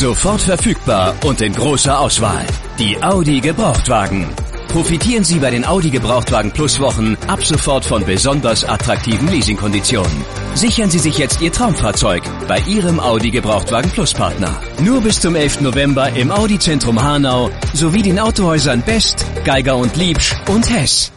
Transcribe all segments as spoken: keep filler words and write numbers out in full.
Sofort verfügbar und in großer Auswahl. Die Audi Gebrauchtwagen. Profitieren Sie bei den Audi Gebrauchtwagen Plus Wochen ab sofort von besonders attraktiven Leasingkonditionen. Sichern Sie sich jetzt Ihr Traumfahrzeug bei Ihrem Audi Gebrauchtwagen Plus Partner. Nur bis zum elften November im Audi Zentrum Hanau sowie den Autohäusern Best, Geiger und Liebsch und Hess.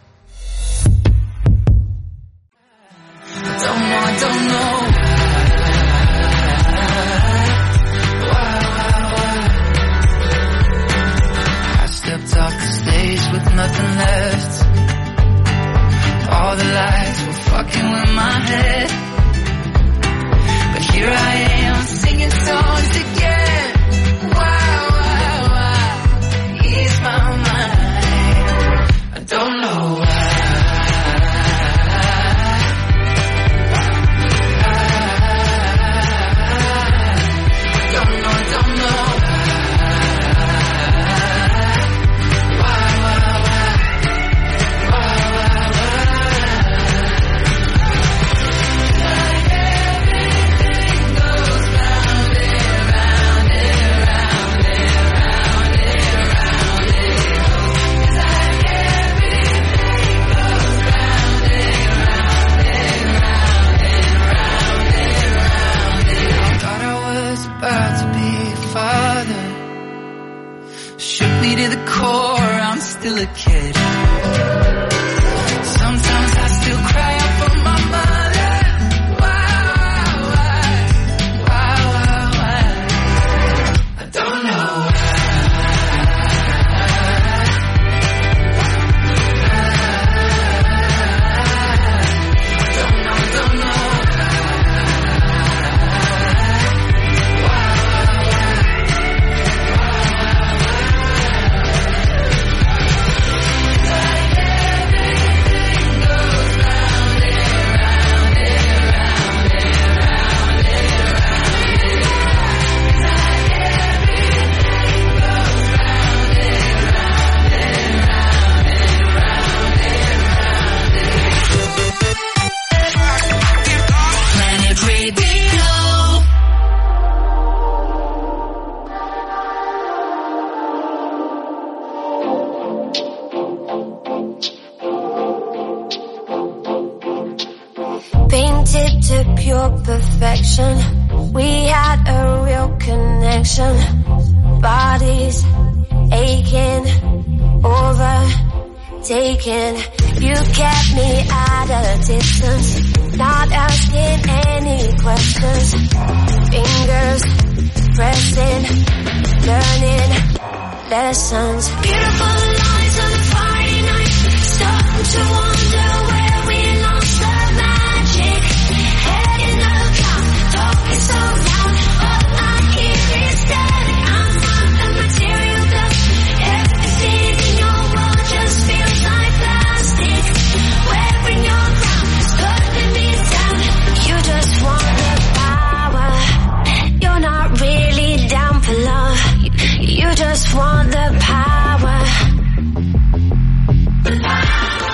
Nothing left. All the lights were fucking with my head, but here I am singing songs again. Wow, wow, wow, ease my mind. I don't know why. I don't know, I don't know. To the core, I'm still a kid. Sometimes I still cry out for my mother. Why, why, why, why, why? I don't know why. I don't know, I don't know. Painted to pure perfection, we had a real connection. Bodies aching, overtaken. You kept me at a distance, not asking any questions. Fingers pressing, learning lessons. Beautiful lines on a Friday night, starting to wonder where we lost the magic. Head in the clouds, talking so loud, all I hear is static. I'm not a material dust, everything in your world just feels like plastic. Wearing your crown, putting me down, you just want the power. You're not really down for love, you, you just want the power. The power.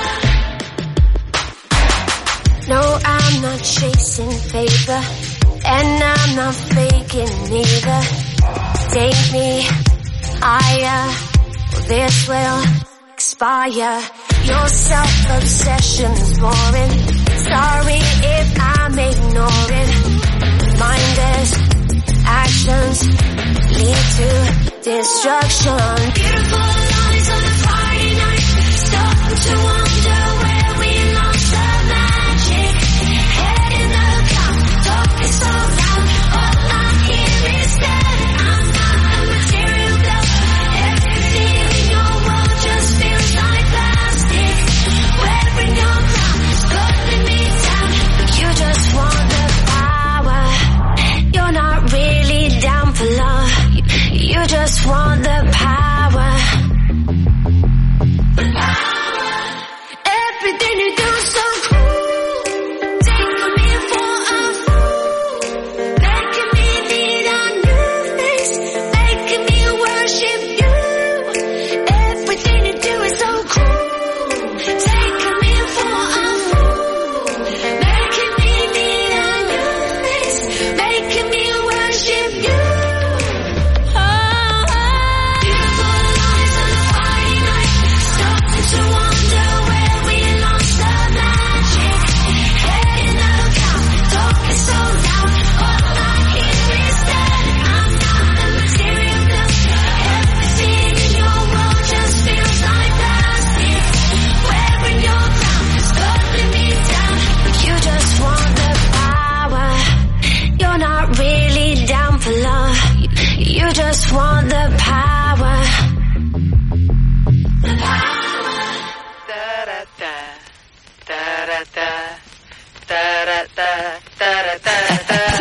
No, I'm not chasing favor, and I'm not faking either. Take me higher, or this will expire. Your self-obsession's boring. Sorry if I'm ignoring. Mindless actions lead to destruction. Beautiful lies on a Friday night, starting to wonder where we lost the magic. Head in the clouds, talking so loud, all I hear is static. I'm not a material dust, everything in your world just feels like plastic. Wearing your crown, putting me down, you just want the power. You're not really down for love, you, you just want the power. The power. Everything you do is so cool, taking me for a fool, making me need a new face, making me worship you. Everything you do is so cool, taking me for a fool, making me need a new face, making me worship you. just want the power. The power. Da da da da da da da da da da da da.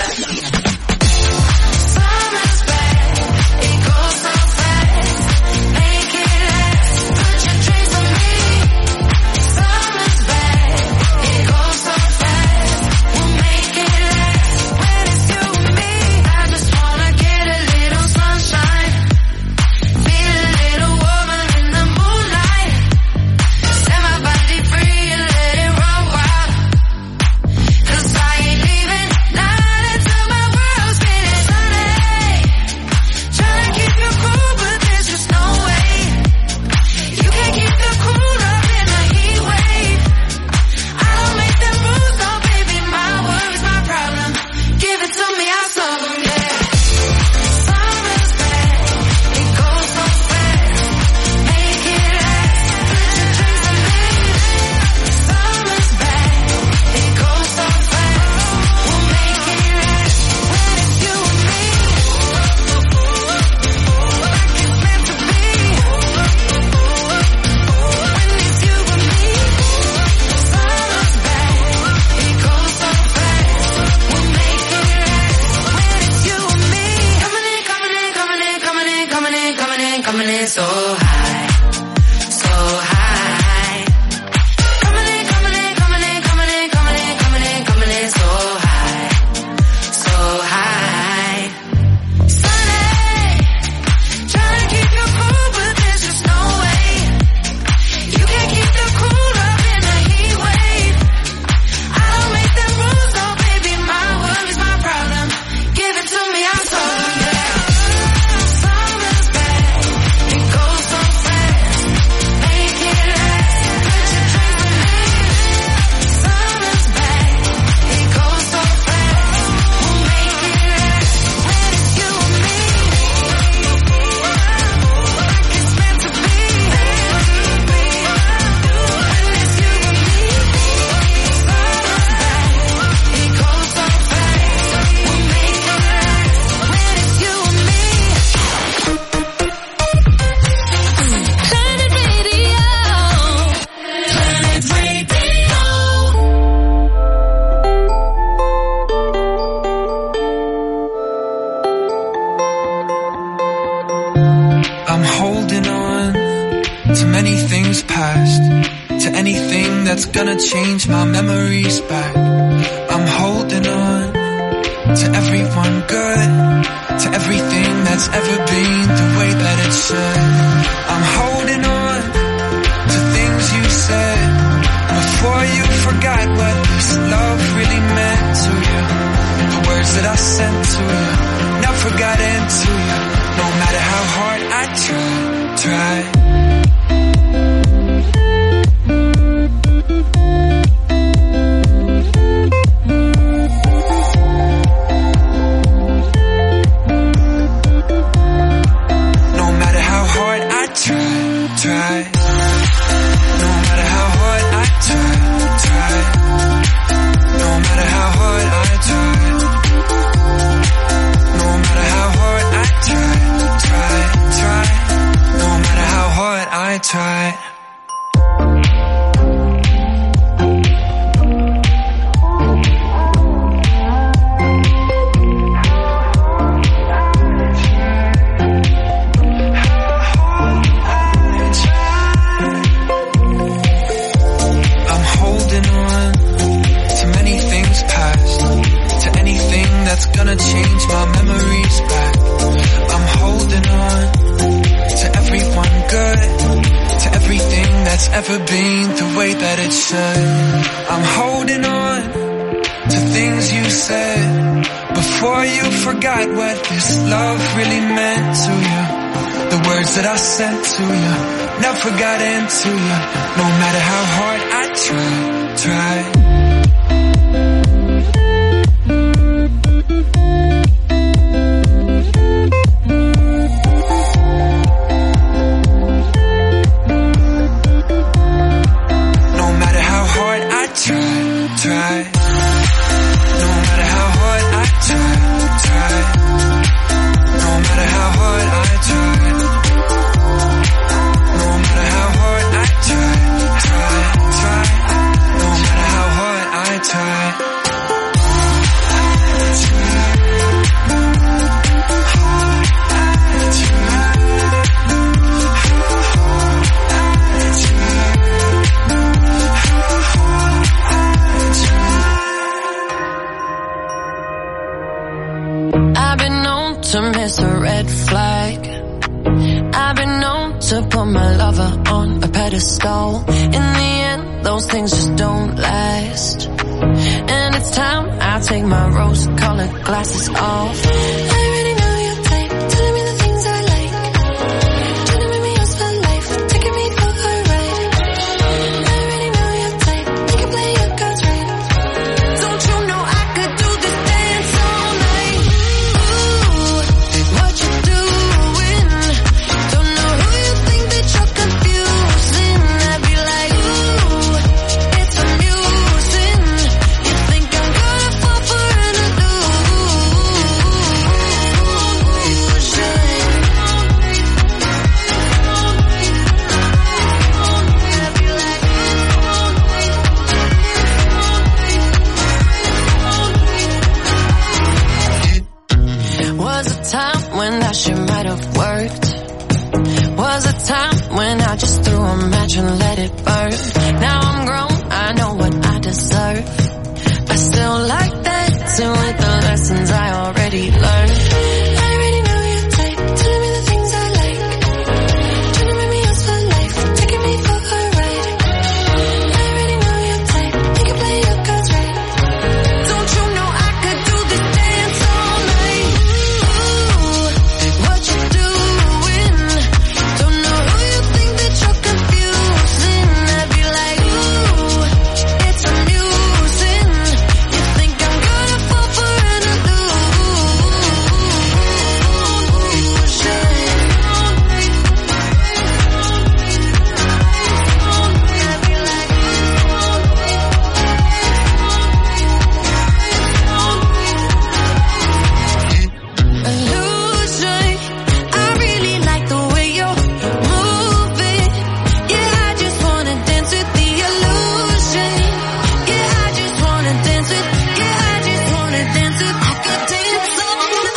Change my memories back. I'm holding on to everyone good, to everything that's ever been the way that it should. I'm holding on to things you said before you forgot what this love really meant to you. The words that I sent to you never got into you. No matter how hard I try, try. Try. Ever been the way that it should. I'm holding on to things you said before you forgot what this love really meant to you. The words that I sent to you never got into you. No matter how hard I try, try. No matter how I've been known to miss a red flag. I've been known to put my lover on a pedestal. In the end, those things just don't last. And it's time I take my rose-colored glasses off. I already know your type, telling me the things I like. Trying to make me yours for life, taking me for a ride. I already know your type, you can play your cards right. Don't you know I could do this dance all night? Ooh, what you doing? Don't know who you think that you're confusing. I'd be like, ooh, it's amusing. You think I'm gonna fall for an illusion? Was a time when that shit might have worked. Was a time when I just threw a match and let it burn. Now I'm grown, I know what I deserve. I still like dancing with the lessons I already learned. I already know your type, telling me the things I like. Trying to make me yours for life, taking me for a ride. I already know your type, you can play your cards right. Don't you know I could do this dance all night? Ooh, what you doing? Don't know who you think that you're confusing. I'd be like, ooh, it's amusing. You think I'm gonna fall for an illusion? Illusion. I really like the way you're moving. Yeah, I just wanna dance with the illusion. Yeah, I just wanna dance with. Yeah, I just wanna dance with. I could dance all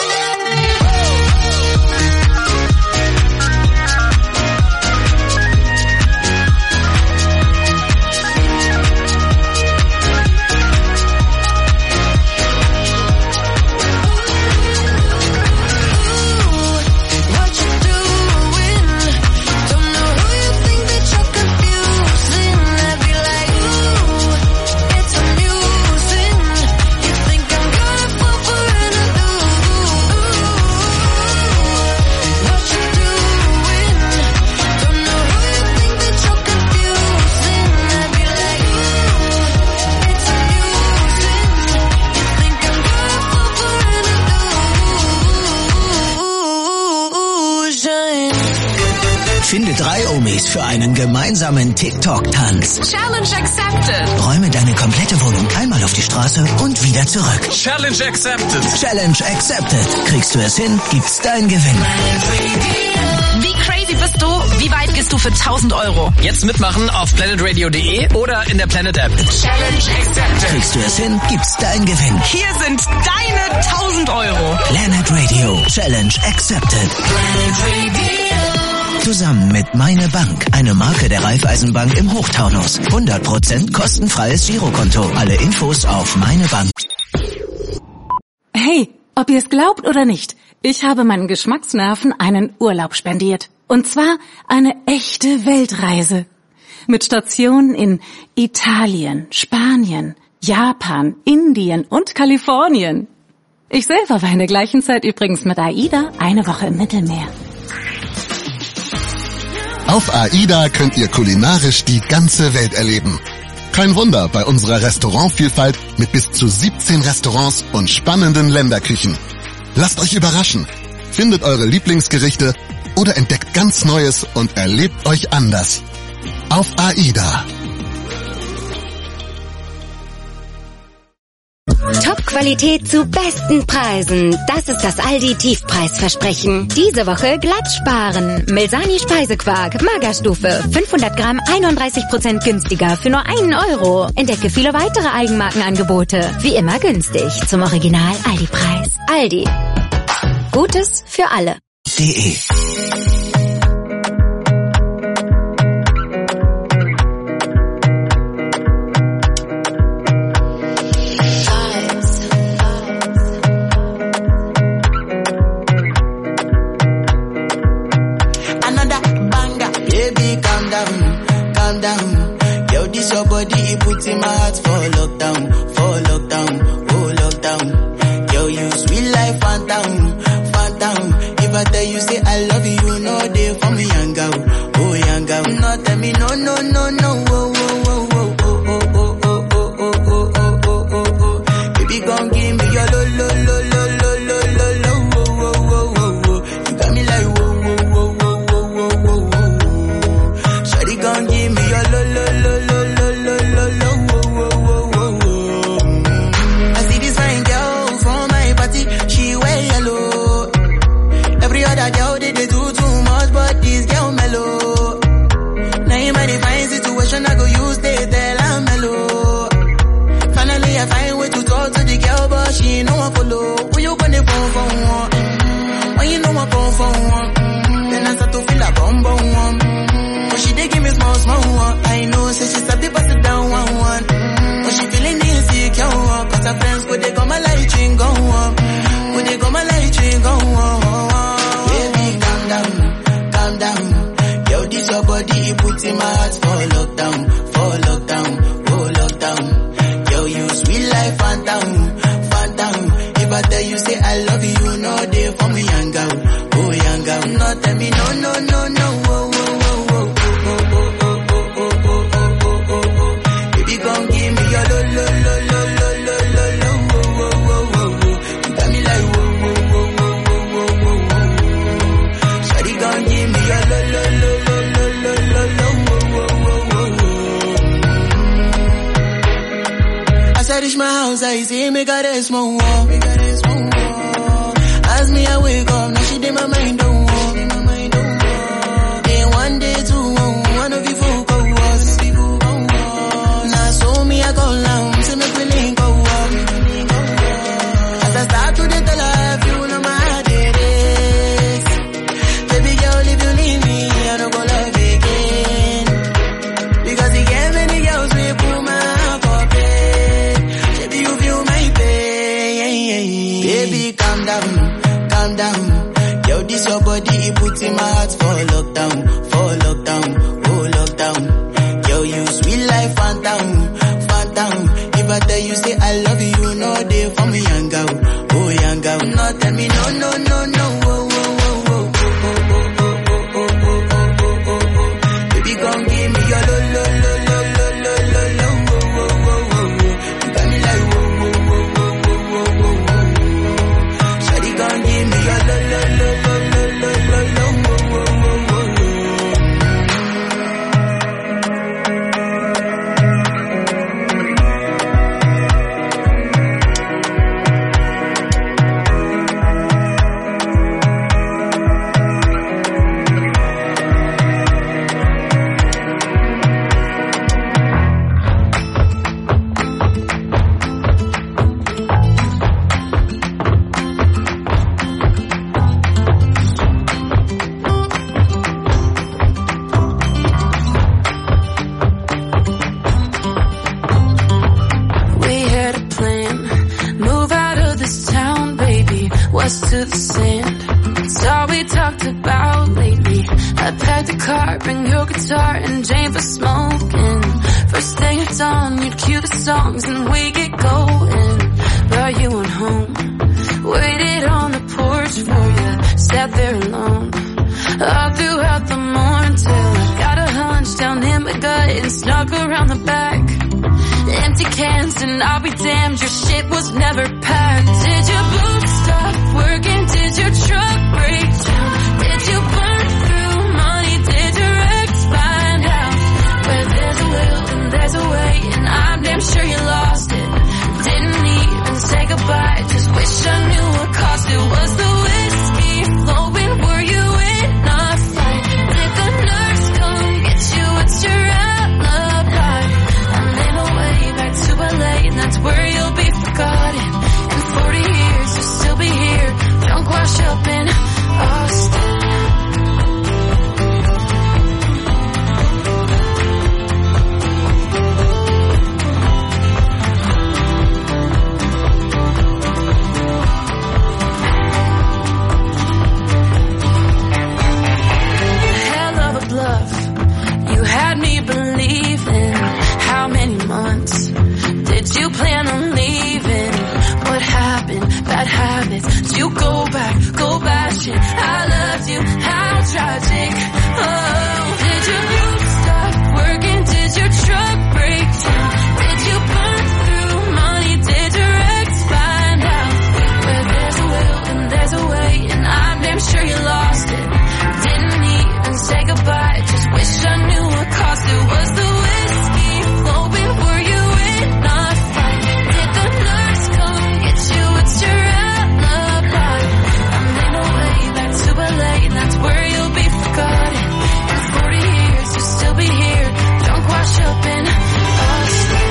what you doing? Don't know who you think that you're confusing. I'd be like, ooh, it's amusing. You think I'm gonna fall for an illusion? What you doing? Don't know who you think that you're confusing. I'd be like, ooh, it's amusing. You think I'm gonna fall for an illusion? Finde drei Omis für einen gemeinsamen TikTok-Tanz. Challenge accepted. Räume deine komplette Wohnung einmal auf die Straße und wieder zurück. Challenge accepted. Challenge accepted. Kriegst du es hin, gibt's dein Gewinn. Wie crazy bist du? Wie weit gehst du für tausend Euro? Jetzt mitmachen auf planet radio punkt de oder in der Planet App. Challenge accepted. Kriegst du es hin, gibt's dein Gewinn. Hier sind deine tausend Euro. Planet Radio. Challenge accepted. Zusammen mit Meine Bank, eine Marke der Raiffeisenbank im Hochtaunus. hundert Prozent kostenfreies Girokonto. Alle Infos auf Meine Bank. Hey, ob ihr es glaubt oder nicht, ich habe meinen Geschmacksnerven einen Urlaub spendiert. Und zwar eine echte Weltreise. Mit Stationen in Italien, Spanien, Japan, Indien und Kalifornien. Ich selber war in der gleichen Zeit übrigens mit AIDA eine Woche im Mittelmeer. Auf AIDA könnt ihr kulinarisch die ganze Welt erleben. Kein Wunder bei unserer Restaurantvielfalt mit bis zu siebzehn Restaurants und spannenden Länderküchen. Lasst euch überraschen, findet eure Lieblingsgerichte oder entdeckt ganz Neues und erlebt euch anders. Auf AIDA. Top-Qualität zu besten Preisen. Das ist das Aldi-Tiefpreisversprechen. Diese Woche glatt sparen. Melsani Speisequark, Magerstufe. fünfhundert Gramm, einunddreißig Prozent günstiger für nur einen Euro. Entdecke viele weitere Eigenmarkenangebote. Wie immer günstig. Zum Original Aldi-Preis. Aldi. Gutes für alle. De. phantom, phantom. If I tell you say I love you, you know they for me young girl, oh young girl. No tell me no no no no, oh oh oh oh oh oh oh oh oh oh oh oh oh oh. Baby gon' give me your lo lo lo lo lo lo lo lo, oh oh oh oh oh. You got me like whoa whoa whoa whoa whoa whoa whoa. Shawty gon' give me your lo lo lo lo lo lo lo lo, oh oh oh oh oh. I see this fine girl from my party, she wear yellow. Every other girl they, they do too much, but this girl mellow. Now in my divine situation, I go use they tell I'm mellow. Finally, I find way to talk to the girl, but she ain't no one follow. Who you gonna phone for one? When you know I phone for one, then I start to feel a bum bum one. But she dey give me small small one. I know, say she start to pass it down one one. But she feeling insecure, cause her friends go they come my light ring go on. Go they come my light ring go on. Down, calm down. Yo, this your body, it puts in my heart for lockdown, for lockdown, oh lockdown. Yo, you sweet life, phantom, phantom. If I tell you say I love you, you know they for me young girl, oh young girl. No tell me no no no no, oh oh oh oh oh oh oh oh oh oh oh oh oh. Baby gon' give me your lo lo lo lo lo lo lo lo, oh oh oh oh oh. You got me like whoa whoa whoa whoa whoa whoa whoa. Gon' give me your lo lo lo lo lo lo lo lo, oh oh oh oh. As I reach my house, I see me got a small wall. As me I wake up, now she did my mind don't walk. Then one day two, one of you folk go was. Now so me I go down, see me feeling go up. As I start to the tell her, you know my heart it is. Baby girl, if you leave me, I don't go love again. Because you get many girls we put my heart for bed. Baby, you feel my pain. Baby, calm down, calm down. Yo, this your body, it puts in my heart for lockdown, for lockdown, oh lockdown. Yo, you sweet life, phantom, phantom. If I tell you say I love you, you know they for me young girl, oh young girl. No, tell me no, no, no, no, oh, oh, oh, oh. Gon' give me your lo lo lo lo lo lo lo lo, oh oh oh oh. You got me like whoa whoa whoa whoa whoa whoa whoa. Shawty gon' give me your lo lo lo lo lo lo lo lo, oh oh oh oh. To the sand, it's all we talked about lately. I packed a car, bring your guitar and Jane for smoking. First thing at dawn, you'd cue the songs and we get going. But you went home, waited on the porch for you, sat there alone all throughout the morning till I got a hunch down in my gut and snuck around the back. Empty cans and I'll be damned, your shit was never packed. Did your boots stop working? Did your truck break down? Did you burn through money? Did your ex find out? Where there's a will and there's a way, and I'm damn sure you lost it. Didn't even say goodbye, just wish I knew what cost it. Was the whiskey flowing? Were you in a fight? Did the nurse come get you? What's your alibi? I'm in a way back to L A, and that's where you'll be forgotten. In forty years you'll still be here, drunk wash up in Austin. Hell of a bluff, you had me believing. How many months did you plan on leaving? What happened? Bad habits. You go back, go back, shit. I loved you, how tragic. Oh, did you stop working? Did your truck break down? Did you burn through money? Did your ex find out? Where there's a will and there's a way, and I'm damn sure you lost it. Didn't even say goodbye, just wish I knew what cost it. Was the whiskey flowing? Were you in a fight? Did the nurse come get you? What's your alibi? I made my way back to L A, and that's where you'll be forgotten. In forty years, you'll still be here, drunk, wash up in Austin.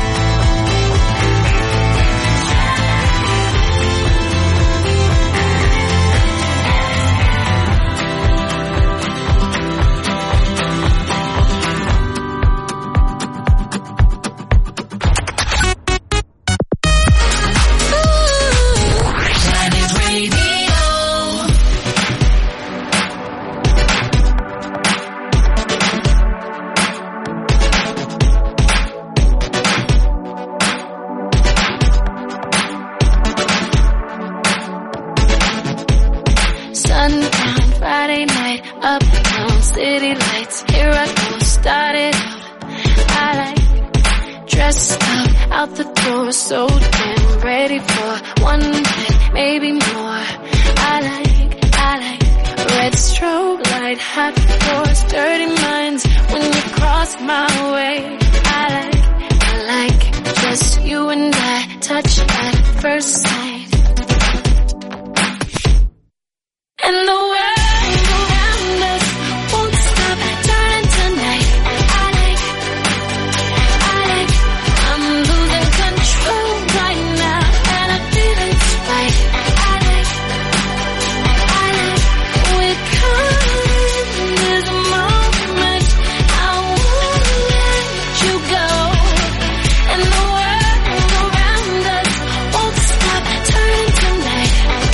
Sundown, Friday night, uptown, city lights. Here I go, started out. I like dressed up, out the door, so damn ready for one night, maybe more. I like, I like red strobe light, hot floors, dirty minds. When you cross my way, I like, I like just you and I, touch at first sight. And the world around us won't stop turning tonight. I like, I like, I'm losing control right now, and I feel it's right. I like, I like, we're caught in this moment. I won't let you go. And the world around us won't stop turning tonight.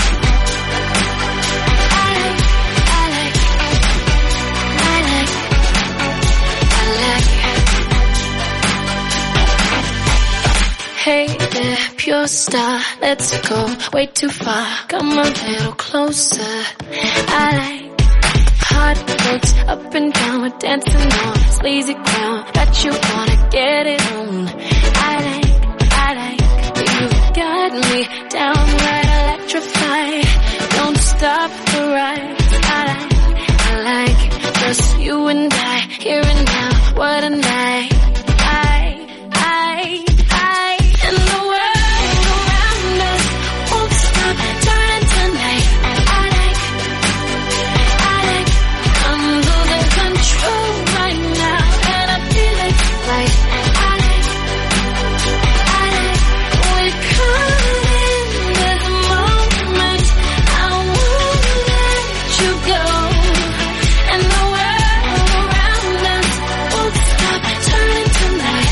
Hey there, pure star, let's go way too far, come a little closer. I like heartbreaks up and down, we're dancing on sleazy ground, bet you wanna get it on. I like, I like, you got me downright electrified, don't stop the ride. I like, I like, just you and I, here and now, what a night. I, I, I And the world around us won't stop turning tonight. I like, I like, I'm losing control right now, and I feel it right. I like, I like, we're caught in this moment. I won't let you go. And the world around us won't stop turning tonight.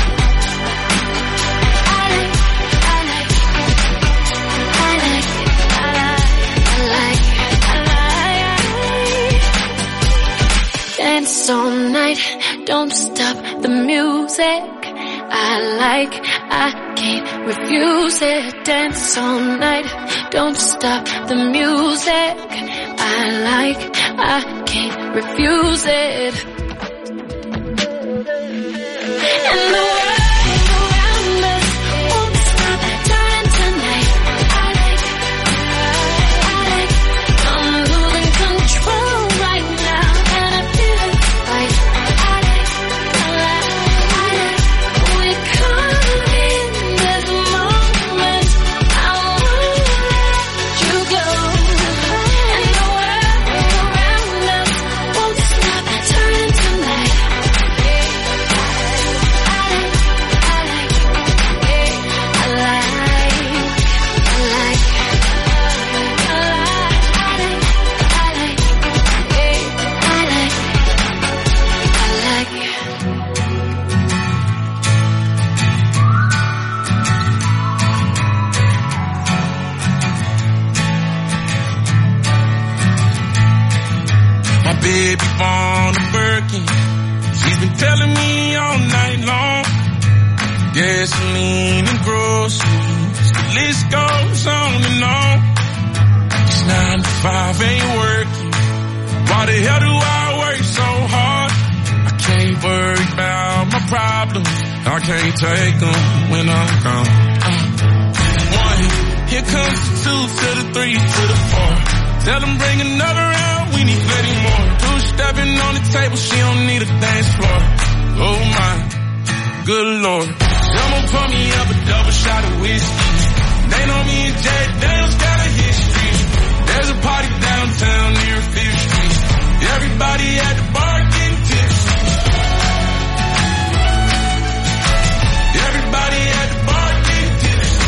Dance all night, don't stop the music. I like, I can't refuse it. Dance all night, don't stop the music. I like, I can't refuse it. And the world around us won't stop turning tonight. I like, I like, I'm losing control right now, and I feel it right. I like, I like, I like, we're caught in this moment. I won't let you go. And the world around us won't stop turning tonight. Baby born a Birkin, she's been telling me all night long. Gasoline and groceries, list goes on and on. This nine to five ain't working. Why the hell do I work so hard? I can't worry about my problems. I can't take them when I'm gone. Uh, one, here comes the two to the three to the four. Tell them bring another round, we need plenty more. Two stepping on the table, she don't need a dance floor. Oh my, good lord. Someone pour me up a double shot of whiskey. They know me and Jack Daniels got a history. There's a party downtown near Fifth Street. Everybody at the bar getting tipsy. Everybody at the bar getting tipsy.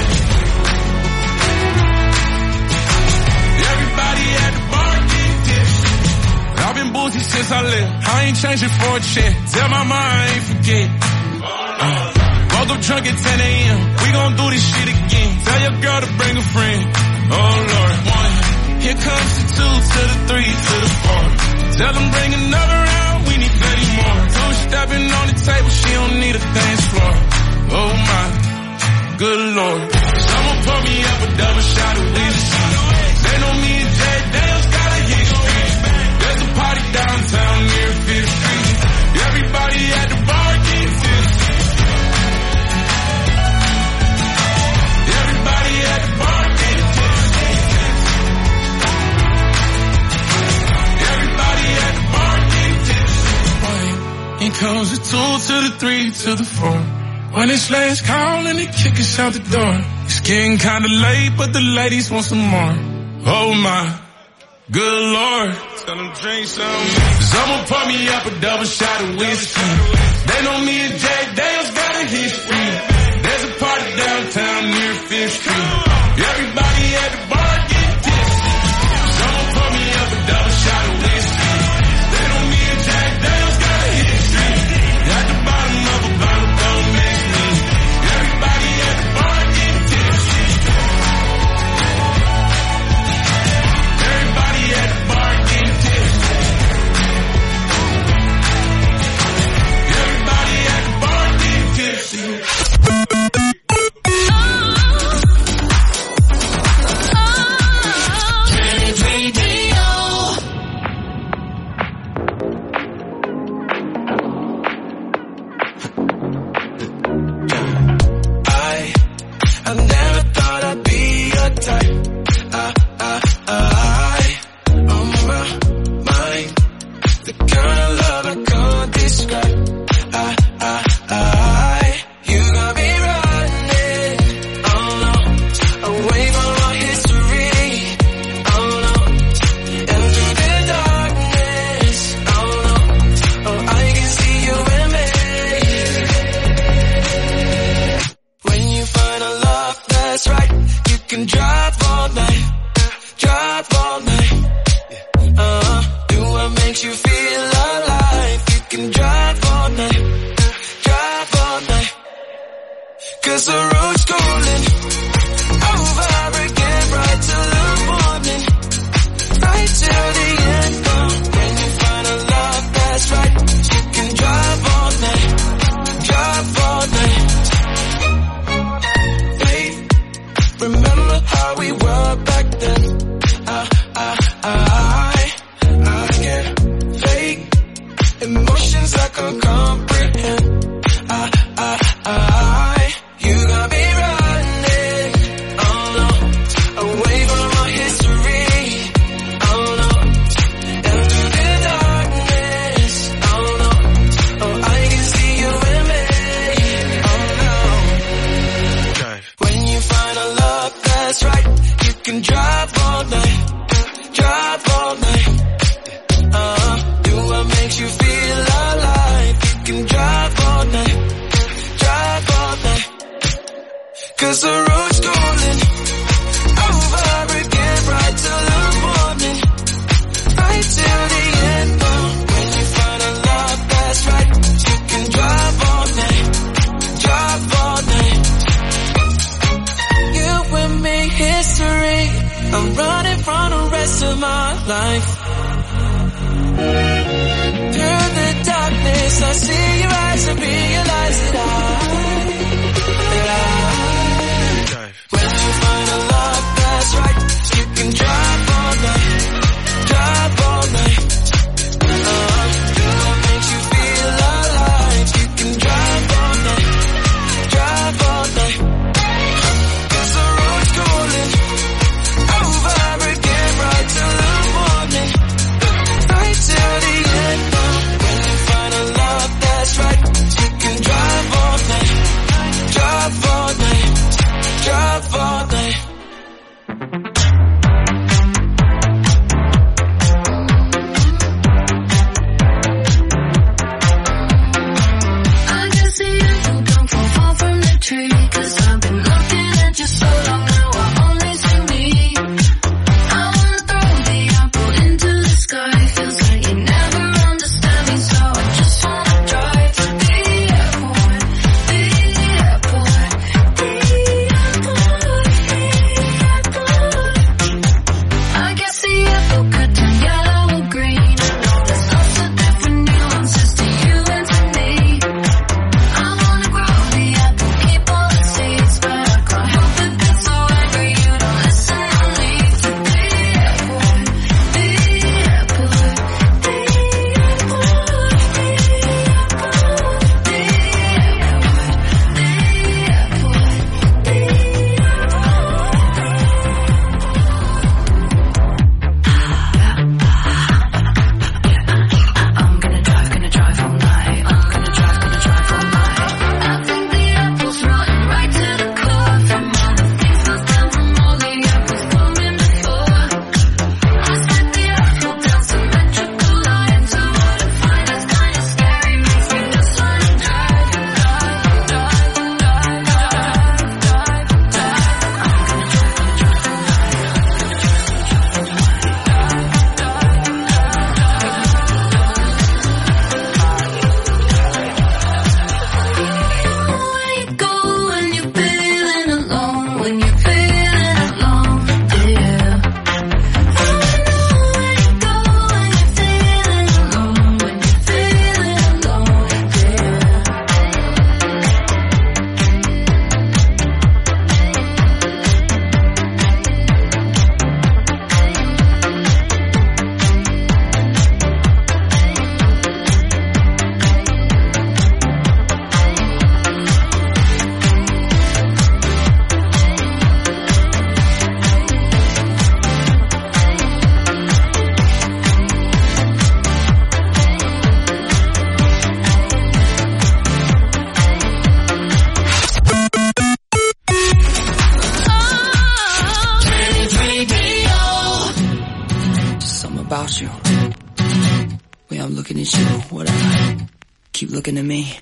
Everybody at the bar getting tipsy. I've been boozy since I left. I ain't changing for a check. Tell my mom I ain't forget. Uh, woke up drunk at ten a.m. We gon' do this shit again. Tell your girl to bring a friend. Oh Lord. One. Here comes the two to the three to the four. Tell them bring another round, we need plenty more. Two stepping on the table, she don't need a dance floor. Oh my, good lord. Someone pour me up a double shot of whiskey. They know me and Jack Daniels got a history. There's a party downtown near Fifth Street. Everybody at the bar getting tipsy. Everybody at the bar getting tipsy. Everybody at the bar getting tipsy. Here comes the two to the three to the four. When it's last call and they kick us out the door. It's getting kinda late, but the ladies want some more. Oh my, good lord. Tell them drink some. Someone pour me up a double shot of whiskey. They know me and Jack Daniels got a history. There's a party downtown near Fifth Street. Everybody at the bar getting tipsy. Someone pour me up a double shot of whiskey. They know me and Jack Daniels got a history. At the bottom of a bottle, don't mix me. Everybody at the bar getting tipsy. Everybody at the bar getting tipsy. Everybody at the bar getting tipsy. When you about you. Way I'm looking at you, whatever. Keep looking at me.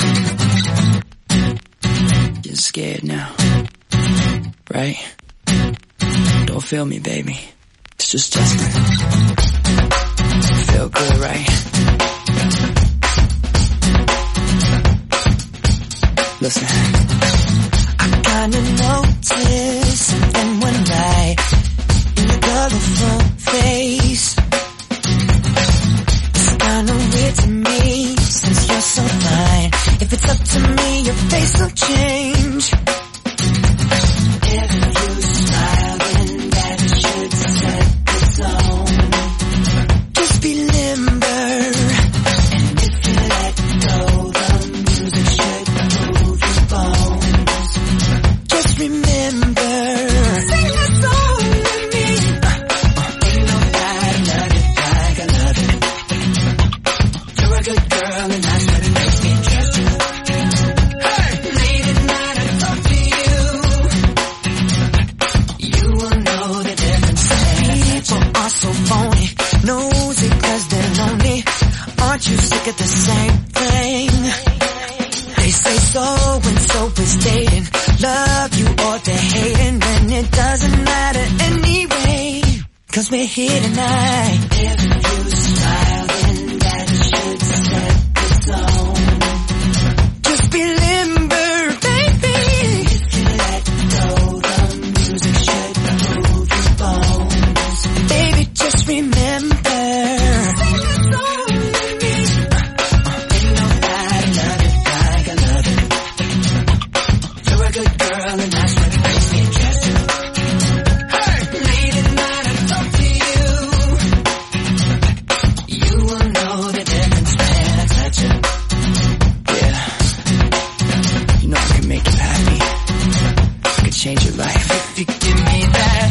Getting scared now, right? Don't feel me, baby. It's just Justin. Feel good, right? Listen. I kinda noticed something one night in your colorful face. It's kinda weird to me since you're so fine. If it's up to me, your face will change. If you smile, then that should set the tone. Just be limber, and if you let go, the music should move your bones. Just remember, sing a song with me. Ain't nobody love it like I love it. You're a good girl, and that's what makes me trust you. Hey, late at night I talk to you. You will know the difference. People are so phony, nosy 'cause they're lonely. Aren't you sick of the same thing? They say so and so is dating, love you or they're hating, when it doesn't matter anyway, 'cause we're here tonight. If you smile, then that should set the tone. Just be limber, baby. If you let go, the music should move your bones. Baby, just remember, sing a song with me. Ain't nobody love it like I love it. You're a good girl, and that's what makes me trust you. Hey, late at night I talk to you. You will know the difference when I touch you. Yeah, you know I can make you happy. I can change your life if you give me that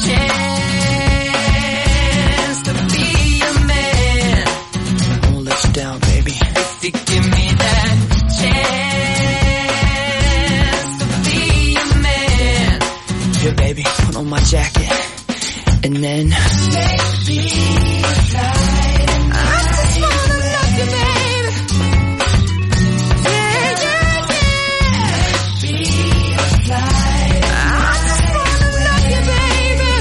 chance to be your man. I won't let you down, baby. If you give me that chance to be your man. Here, baby, put on my jacket, and then make me fly. I just wanna love you, baby. Yeah, yeah, yeah. Make me fly. I just wanna love you, baby.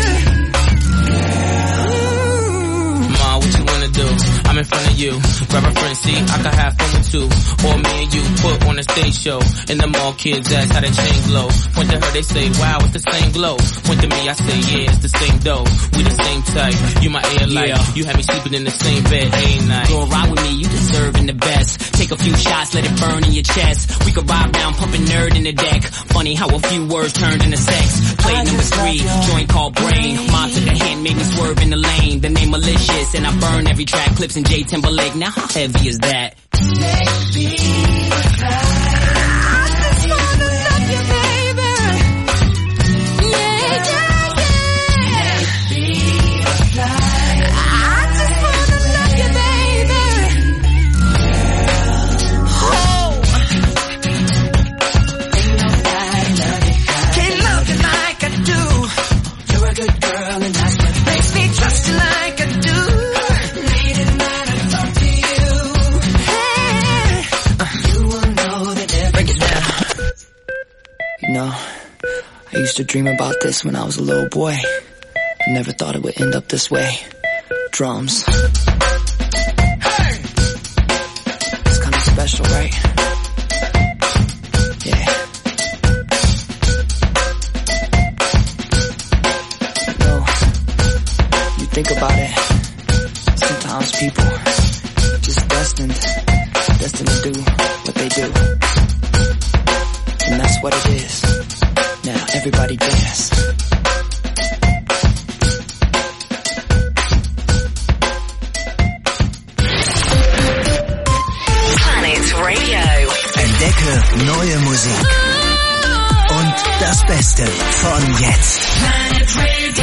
Ma, what you wanna do? I'm in front of you. Grab a friend, see, I can have fun with two. Or me and you put on a stage show. In the mall, kids ask how they change low. Point to her, they say, wow, it's the same glow. Point to me, I say, yeah, it's the same dough. We the same type. You my air light. Yeah. You had me sleeping in the same bed every night. Go ride with me, you deserving the best. Take a few shots, let it burn in your chest. We could ride round, pumping nerd in the deck. Funny how a few words turned into sex. Plate number three, joint called Brain. Mom took a hand, made me swerve in the lane. The name malicious, and I burn every track. Clips in J Timberlake. Now how heavy is that? Make me fly. I just wanna love you, baby. Yeah, yeah, yeah. Make me fly. I just wanna love you, baby. Oh. Ain't nobody love you like, can't love you like I do. You're a good girl, and that's what makes me trust you like I do. Late at night I talk to you. Hey, you will know the difference. Break it down. You know, I used to dream about this when I was a little boy. I never thought it would end up this way. Drums. Hey! It's kind of special, right? Yeah. You know, you think about it, sometimes people just destined, destined to do what they do. And that's what it is. Now everybody dance. Planet Radio. Entdecke neue Musik. Und das Beste von jetzt. Planet Radio.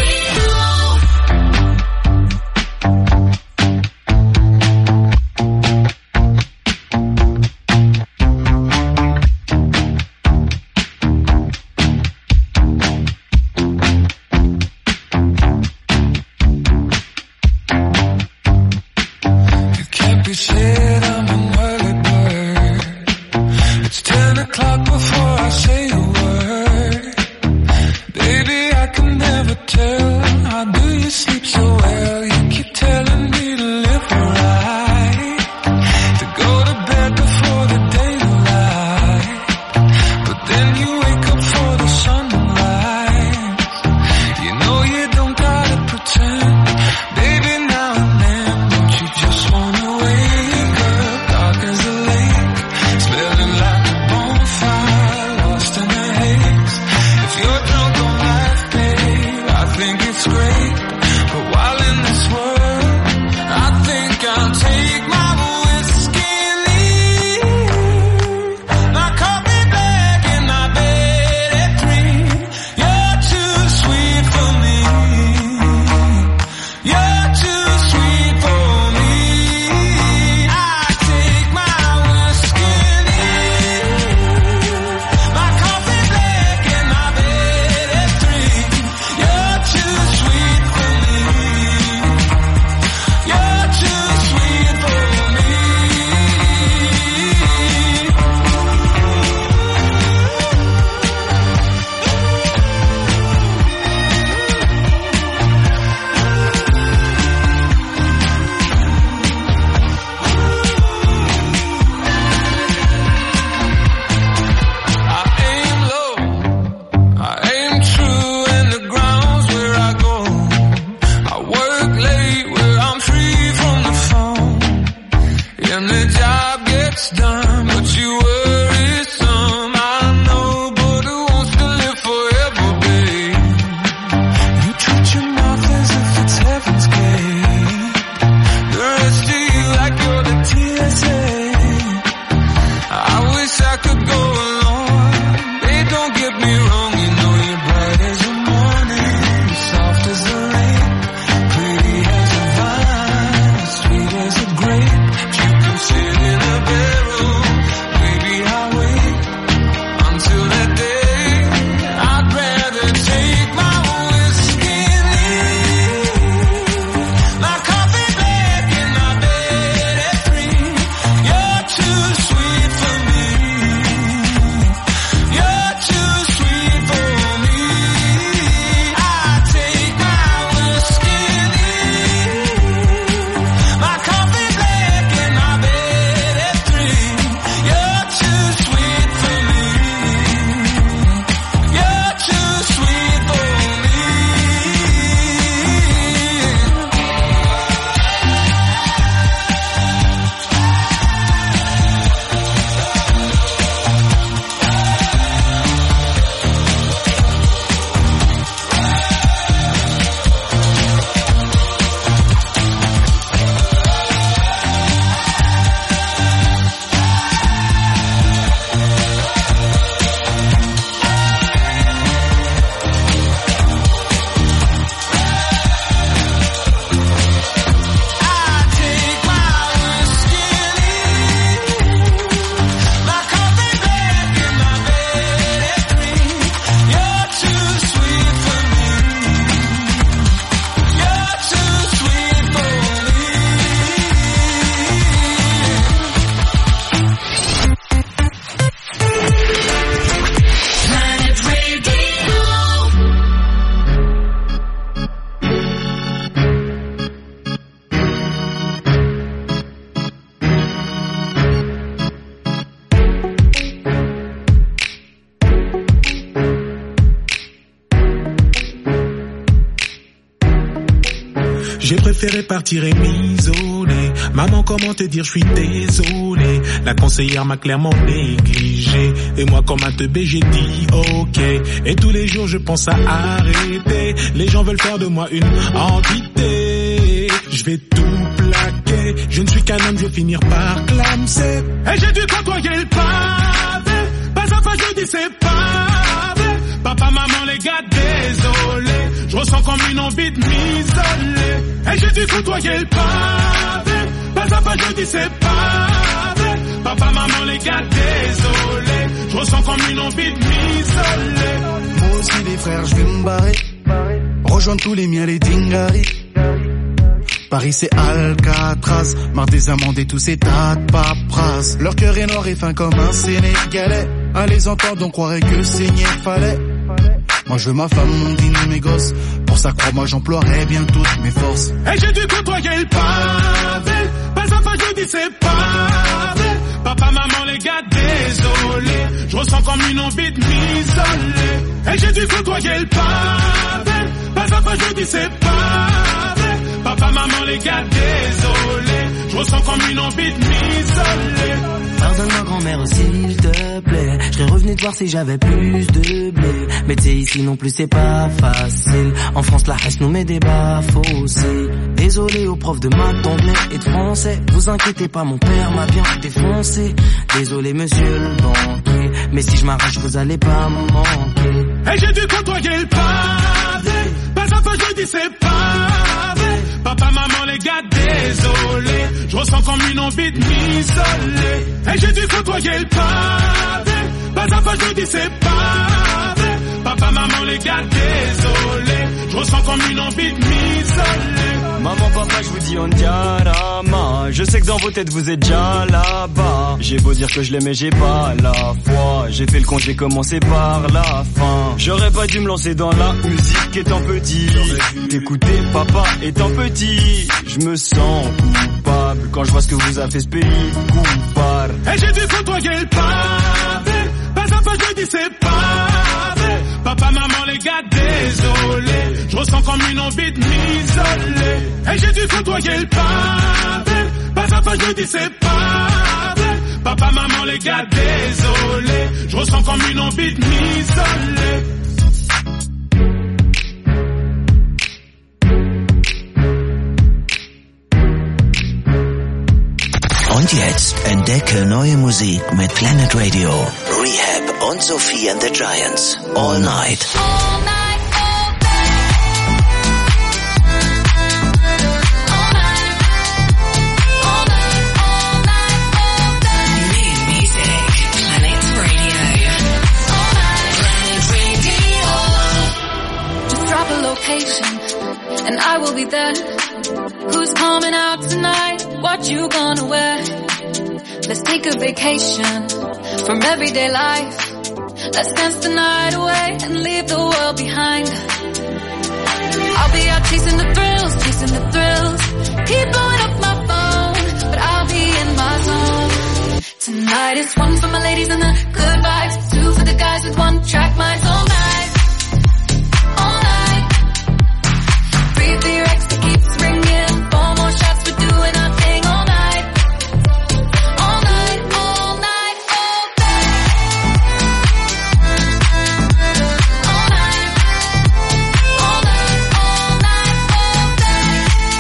J'ai préféré partir et m'isoler. Maman, comment te dire, je suis désolé. La conseillère m'a clairement négligé. Et moi, comme un teubé, j'ai dit ok. Et tous les jours, je pense à arrêter. Les gens veulent faire de moi une entité. Je vais tout plaquer. Je ne suis qu'un homme, je vais finir par clamser. Et j'ai dû côtoyer le pavé. Pas à pas, je dis c'est pavé. Papa, maman, les gars, désolé. Je ressens comme une envie de m'isoler. Et j'ai dû côtoyer le pavé. Pas à pas, je dis c'est pavé. Papa, maman, les gars, désolé. Je ressens comme une envie de m'isoler. Moi aussi, les frères, je vais me barrer. Rejoindre tous les miens, les dingaris. Paris c'est Alcatraz, marre des amendes et tous ces tas de paperasses. Leur cœur est noir et fin comme un Sénégalais. À les entendre on croirait que saigner fallait. Moi je veux ma femme, mon dîner, mes gosses. Pour ça crois-moi j'emploierai bien toutes mes forces. Et j'ai dû côtoyer le pavé. Pas à pas je dis c'est pavé. Papa, maman, les gars, désolé. Je ressens comme une envie de m'isoler. Et j'ai dû côtoyer le pavé. Pas à pas je dis c'est pavé. Papa, maman, les gars, désolé. Je ressens comme une envie de m'isoler. Pardonne-moi grand-mère s'il te plaît. Je serais revenu te voir si j'avais plus de blé. Mais t'sais ici non plus c'est pas facile. En France la hache nous met des baffes aussi. Désolé aux profs de maths, d'anglais et de français. Vous inquiétez pas, mon père m'a bien défoncé. Désolé monsieur le banquier. Mais si je m'arrache vous allez pas me manquer. Et j'ai dû côtoyer le pavé. Pas à pas je dis c'est pavé. Papa, maman, les gars, désolé. Je ressens comme une envie de m'isoler. Et j'ai dû côtoyer le pavé. Pas à pas je dis c'est pavé. Papa, maman, les gars, désolé. Je ressens comme une envie de m'isoler. Maman, papa, je vous dis on diarama. Je sais que dans vos têtes vous êtes déjà là-bas. J'ai beau dire que je l'aimais, j'ai pas la foi. J'ai fait le con, j'ai commencé par la fin. J'aurais pas dû me lancer dans la musique étant petit. T'écouter papa étant petit. Je me sens coupable quand je vois ce que vous a fait ce pays. Coupable. Et j'ai dû côtoyer le pavé. Pas à pas je dis c'est pavé. Papa, maman, les gars, désolé. Je ressens comme une envie de m'isoler. Et j'ai dû côtoyer le pavé. Pas à pas je dis c'est pavé. Papa, maman, les gars, désolé. Je ressens comme une envie de m'isoler. Und jetzt entdecke neue Musik mit Planet Radio. Rehab und Sophie and the Giants. All night. All night, all day. All night. All night, all night, all day. New music. Planet Radio. All night. Planet Radio. Just drop a location and I will be there. Who's coming out tonight? What you gonna wear? Let's take a vacation from everyday life. Let's dance the night away and leave the world behind. I'll be out chasing the thrills, chasing the thrills. Keep blowing up my phone, but I'll be in my zone. Tonight it's one for my ladies and the good vibes, two for the guys with one track minds all night. All night. Breathe the Rex that keeps ringing. Four more shots, we're doing our thing all night. All night, all night, all day. All night. All night, all night, all day.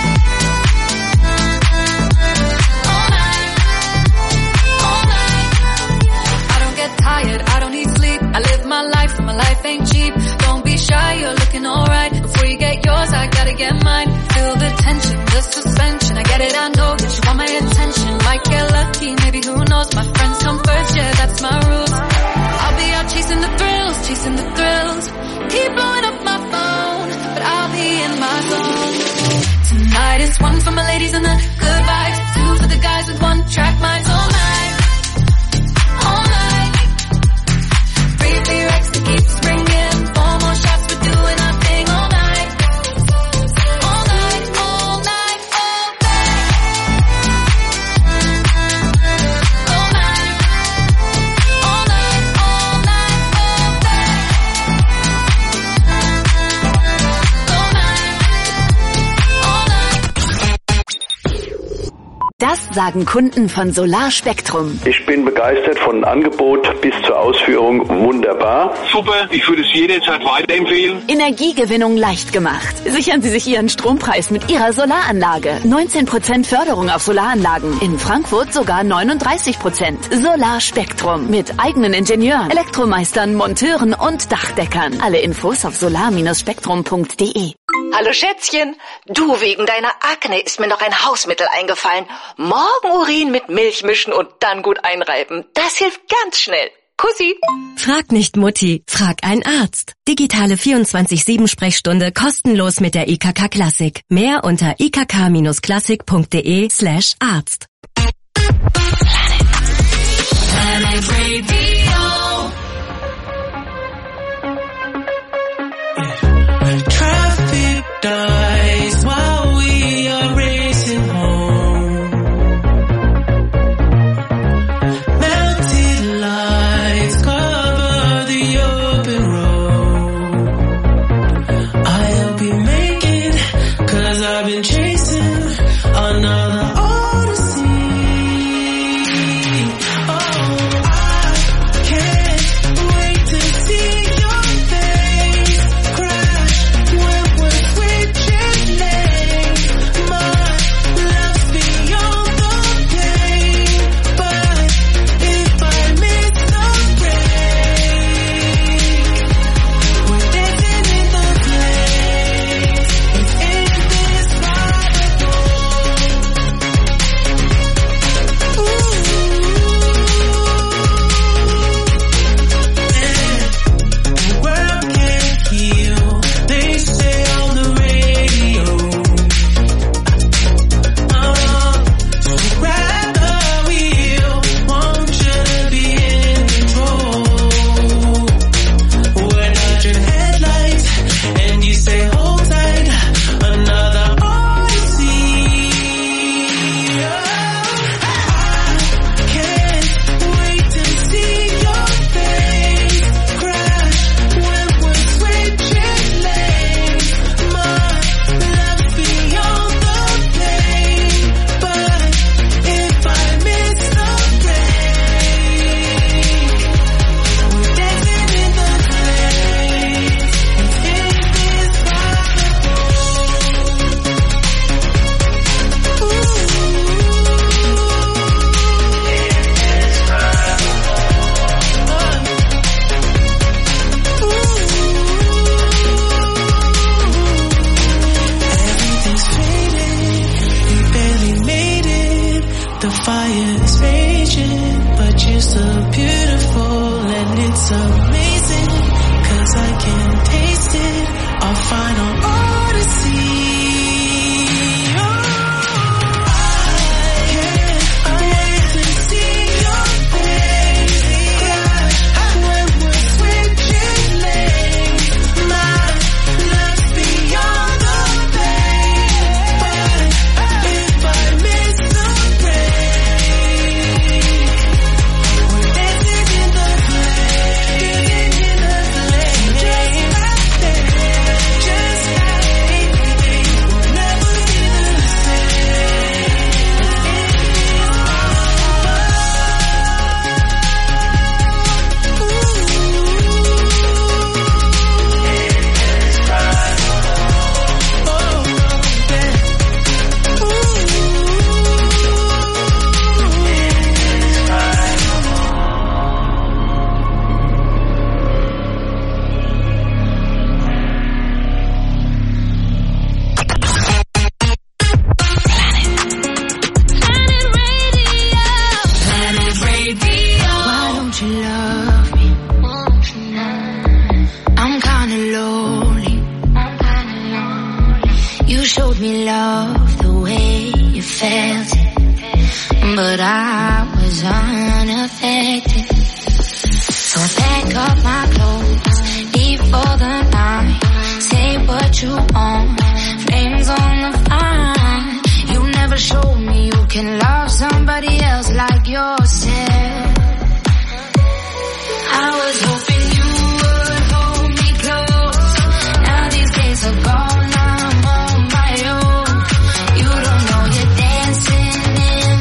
All night. All night. I don't get tired, I don't need sleep. I live my life, my life ain't cheap. Don't be shy, you're looking alright. Before you get yours, I gotta get mine. Feel the tension, the suspension. I get it, I know that you want my attention. Might get lucky, maybe who knows. My friends come first, yeah, that's my rules. I'll be out chasing the thrills, chasing the thrills. Keep blowing up my phone, but I'll be in my zone. Tonight is one for my ladies and the good vibes, two for the guys with one track minds all night. All night. Breathe the Rex that keeps ringing. Four more shots, we're doing our thing all night. All night, all night, all day. All night. All night, all night, all day. All night. All night. Das sagen Kunden von Solar Spektrum. Ich bin begeistert von Angebot bis zur Ausführung. Wunderbar. Super, ich würde es jederzeit weiterempfehlen. Energiegewinnung leicht gemacht. Sichern Sie sich Ihren Strompreis mit Ihrer Solaranlage. neunzehn Prozent Förderung auf Solaranlagen. In Frankfurt sogar neununddreißig Prozent. Solar Spektrum mit eigenen Ingenieuren, Elektromeistern, Monteuren und Dachdeckern. Alle Infos auf solar Spektrum punkt de. Hallo Schätzchen, du, wegen deiner Akne ist mir noch ein Hausmittel eingefallen. Morgenurin mit Milch mischen und dann gut einreiben. Das hilft ganz schnell. Kussi. Frag nicht Mutti, frag einen Arzt. Digitale vierundzwanzig sieben Sprechstunde kostenlos mit der I K K Klassik. Mehr unter i k k klassik punkt de slash Arzt. Planet Radio. Traffic dies while we are racing home. Melted lights cover the open road. I'll be making, cause I've been chasing another odyssey. Oh, I can't wait to see your face crash when we're switching lanes. My love's beyond the pain, but if I miss the break, we're dancing in the place. It's indescribable. The world can't heal, they say on the radio. Uh, so grab the wheel, want you to be in control. We're not your headlights, and you say hold tight, another odyssey. I can't wait to see your face crash when we're switching lanes. My love's beyond the pain, but if I miss the break, we're dancing in the place. It's Everything's fading, we barely made it. The fire is raging, but you're so beautiful and it's amazing. Cause I can taste it, our final odyssey. I can't wait to see your face crash when we're switching lanes. My love's beyond the pain, but if I miss the break, we're dancing in the place, dancing in the place, just like that, just like we'll never be the same. Planet Radio. Why don't you love me? I'm kinda lonely. You showed me love the way you felt it, but I was unaffected. So I pack up my clothes, leave for the night. Say what you want, flames on the fire. You never showed me you can love somebody else like yourself. I was hoping you would hold me close. Now these days are gone, I'm on my own. You don't know you're dancing in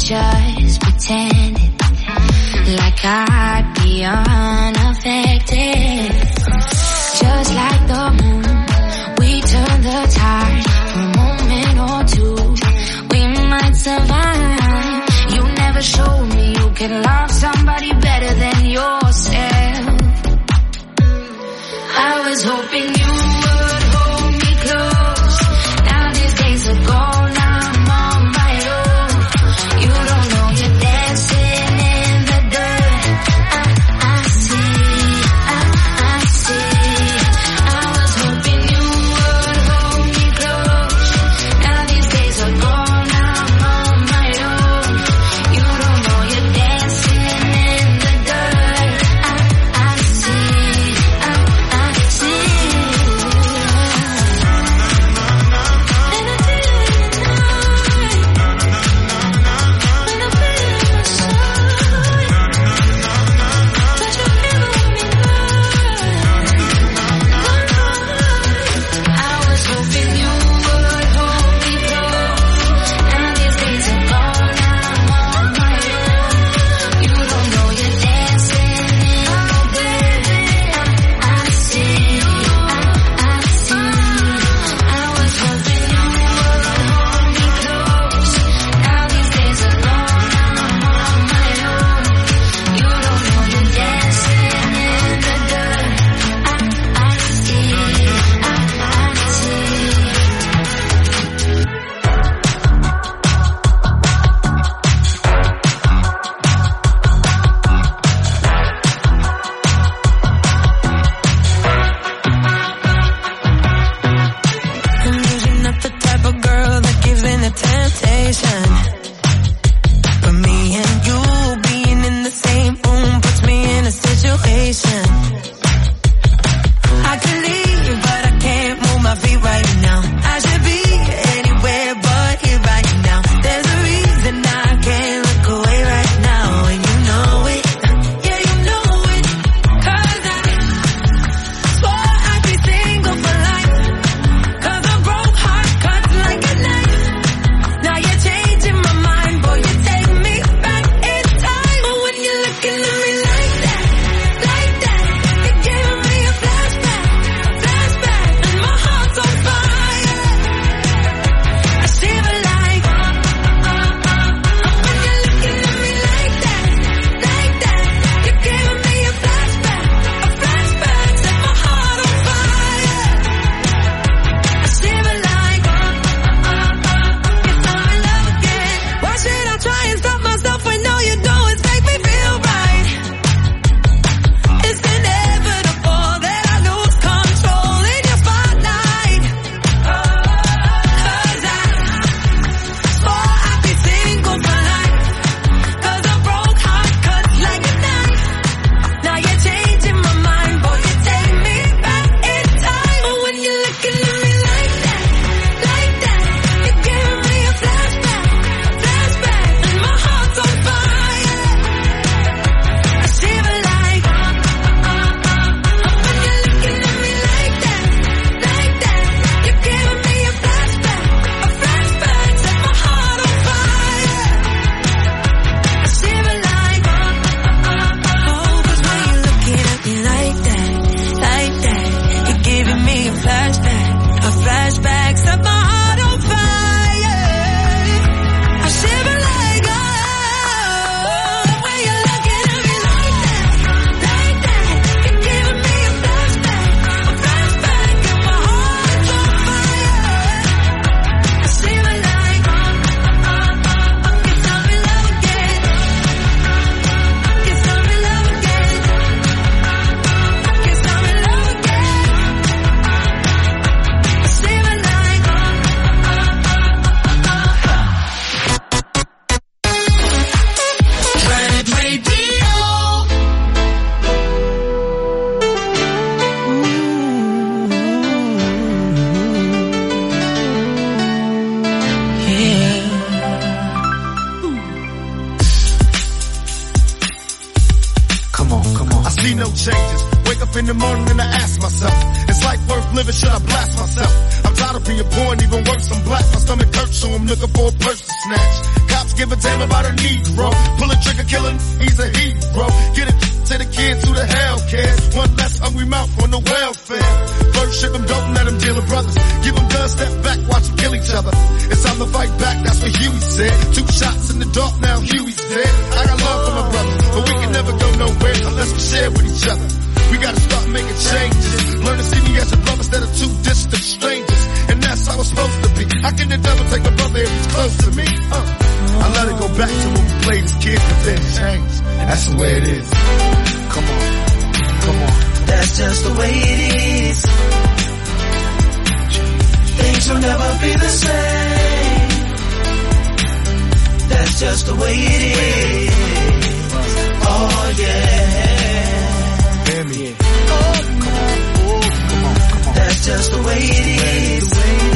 just pretended like I'd be unaffected. Just like the moon, we turn the tide for a moment or two. We might survive. You never showed me you can love somebody better than yourself. I was hoping you would hold me close. Now these days are gone, I'm on my own. You don't know you're dancing in the dirt. I, I see, I, I see. I was hoping you would hold me close. Now these days are gone, I'm on my own. You don't know you're dancing in the dirt. I, I see, I, I see. I'm usually not the type of girl that gives in to temptation, but me and you being in the same room puts me in a situation. I could leave, but I can't move my feet right now. I should be anywhere but here right now. There's a reason I can't look away right now, and you know it. Yeah, you know it. 'Cause I swore I'd be single for life. 'Cause a broke heart cuts like a knife. Now you're changing my mind, boy, you take me back in time. But when you're looking at me like that, like that, you're giving me a flashback, flashback, and my heart's on fire. I shiver like, uh, uh, uh, uh. When you're looking at me like that, like that, you're giving me a flashback, a flashback, set my heart on fire. I shiver like, uh, uh, uh, uh. Guess I'm in love again. Why should I try and stop myself when all you do is make me feel right? It's inevitable that I lose control in your spotlight. 'Cause I swore I'd be single for life. 'Cause a broke heart cuts like a knife. Now you're changing my mind, boy, you take me back in time. But when you're looking at me like that, like that, you're giving me a flashback, flashback, and my heart's on fire. I shiver like, uh, uh, uh, uh. When you're looking at me like that, like that, you're giving me a flashback, a flashback, set my heart on fire. I shiver like, uh, uh, uh, uh. Oh, 'cause when you're looking at me like that, like that, you're giving me a flashback, a flashback, set my heart on fire. I shiver like, oh, when you're looking at me like that, like that, you're giving me a flashback, a flashback, and my heart's on fire. I shiver like, uh, uh, uh, uh. Guess I'm in love again. Guess I'm in love again. Guess I'm in love again. I shiver like, uh, uh, uh, uh. Planet Radio. Come on, come on. I see no changes. Wake up in the morning and I ask myself, is life worth living? Should I blast myself? I'm tired of being poor and even worse, I'm black. My stomach hurts, so I'm looking for a purse to snatch. Cops give a damn about a Negro. Pull a trigger, killing, he's a hero. Get it to the kids who the hell cares. One less hungry mouth on the welfare. First ship them, don't let them deal with brothers. Give them guns, step back, watch them kill each other. It's time to fight back, that's what Huey said. Two shots in the dark, now Huey's dead. I got love for my brothers, but we can never go nowhere unless we share with each other. We gotta start making changes. Learn to see me as a brother instead of two distant strangers. And that's how it's supposed to be. How can the devil take a brother if he's close to me? Uh. I let it go back to when we played as kids, but then changed. That's the way it is. Come on, come on. That's just the way it is. Things will never be the same. That's just the way it is. Oh yeah. Hear me. Oh, come on, oh, come on, come on. That's just the way it is.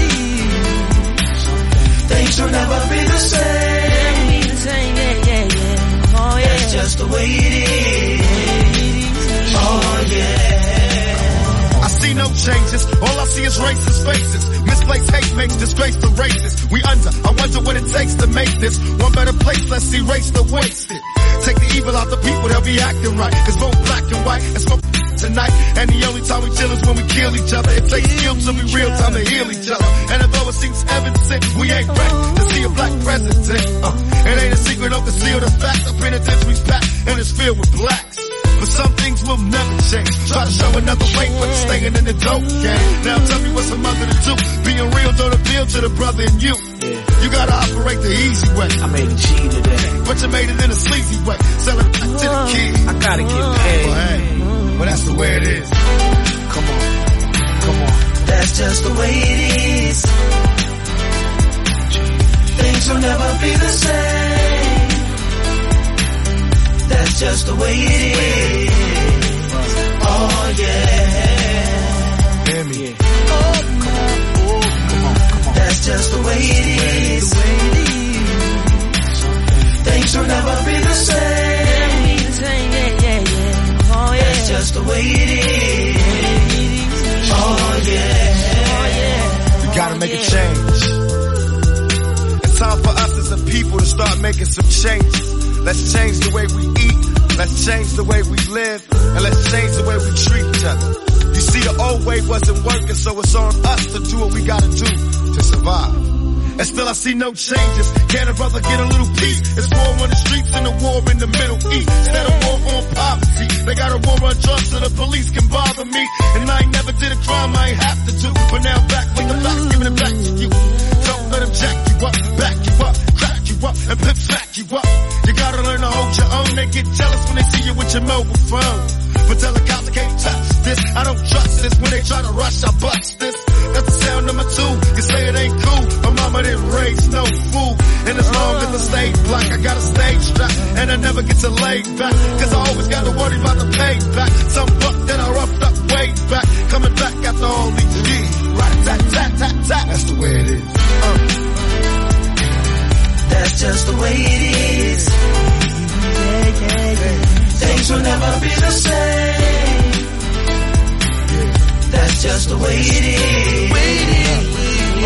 Things will never be the same. Yeah, yeah, yeah. Oh yeah. That's just the way it is. Oh yeah. I see no changes. All I see is racist faces. Misplaced hate makes disgrace to races. We under. I wonder what it takes to make this one better place. Let's erase the wasted. Take the evil out the people, they'll be acting right. It's both black and white. It's both tonight. And the only time we chill is when we kill each other. It takes skill to be real time to heal each other. And although it seems evident, we ain't ready to see a black president. Uh, it ain't a secret, don't conceal the fact. The penitentiary's packed and it's filled with blacks. But some things will never change. Try to show another way, but staying in the dope game. Now tell me what's a mother to do. Being real don't appeal to the brother in you. Yeah. You gotta operate the easy way. I made a G today, but you made it in a sleazy way. Sell it back to the kids. I gotta get paid. Well, hey, well that's the way it is. Come on, come on. That's just the way it is. Things will never be the same. That's just the way it is. Oh yeah. Hear me. Oh, come on, oh, come on, come on. That's just the way it is. Things will never be the same. Yeah, yeah, yeah. Oh yeah. That's just the way it is. Oh yeah. Oh yeah. We gotta make a change. It's time for us as a people to start making some changes. Let's change the way we eat, let's change the way we live, and let's change the way we treat each other. You see, the old way wasn't working, so it's on us to do what we gotta do to survive. And still I see no changes. Can a brother get a little peace? It's war on the streets and a war in the Middle East. Instead of war on poverty, they got a war on drugs so the police can bother me. And I ain't never did a crime I ain't have to do, but now I'm back with the facts, giving it back to you. Don't let them jack you up, back you up, crack you up, and pimp smack you up. You gotta learn to hold your own. They get jealous when they see you with your mobile phone. But tell the cops I can't touch this. I don't trust this. When they try to rush, I bust this. That's the sound number two. You say it ain't cool. My mama didn't raise no fool. And as long as I stay black, I got a stage strap. And I never get to lay back. Cause I always gotta worry about the payback. Some buck that I roughed up way back. Coming back after all these years. Right, tat, tat, tat, tat. That's the way it is. Uh. That's just the way it is. Yeah, yeah, yeah. Things will never be the same. That's just the way it is.